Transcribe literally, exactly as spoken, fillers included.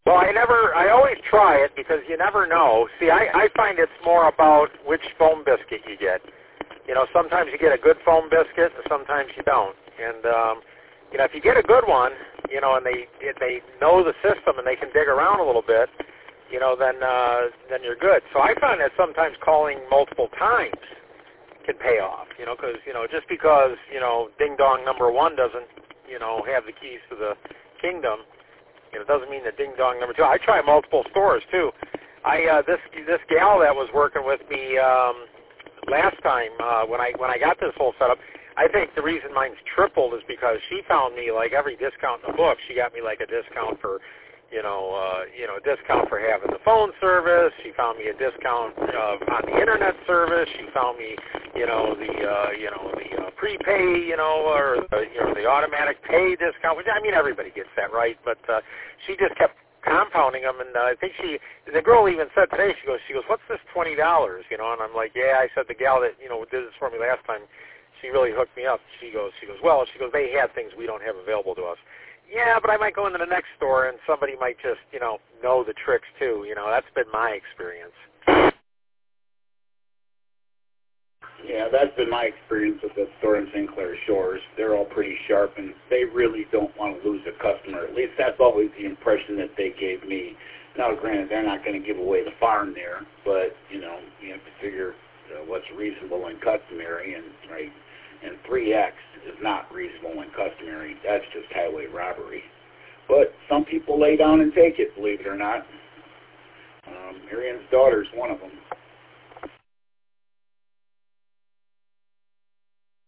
Well, I never, I always try it because you never know. See, I, I find it's more about which foam biscuit you get. You know, sometimes you get a good foam biscuit, and sometimes you don't. And, um, you know, if you get a good one, you know, and they if they know the system and they can dig around a little bit, you know, then uh, then you're good. So I find that sometimes calling multiple times can pay off, you know, because, you know, just because, you know, Ding Dong number one doesn't, you know, have the keys to the kingdom, you know, it doesn't mean that Ding Dong number two. I try multiple stores too. I uh, this this gal that was working with me um, last time uh, when I when I got this whole setup, I think the reason mine's tripled is because she found me like every discount in the book. She got me like a discount for, you know, uh, you know, a discount for having the phone service. She found me a discount uh, on the internet service. She found me, you know, the uh, you know the uh, prepay, you know, or the, you know the automatic pay discount. Which I mean, everybody gets that, right? But uh, she just kept compounding them, and uh, I think she, the girl even said today, she goes, she goes, what's this twenty dollars? You know, and I'm like, yeah, I said the gal that you know did this for me last time, she really hooked me up. She goes, she goes, well, she goes, they had things we don't have available to us. Yeah, but I might go into the next store and somebody might just, you know, know the tricks too. You know, that's been my experience. Yeah, that's been my experience with the store in Saint Clair Shores. They're all pretty sharp, and they really don't want to lose a customer. At least that's always the impression that they gave me. Now, granted, they're not going to give away the farm there, but, you know, you have to figure uh, what's reasonable and customary, and right, and three X is not reasonable and customary. That's just highway robbery. But some people lay down and take it, believe it or not. Um, Marion's daughter's one of them.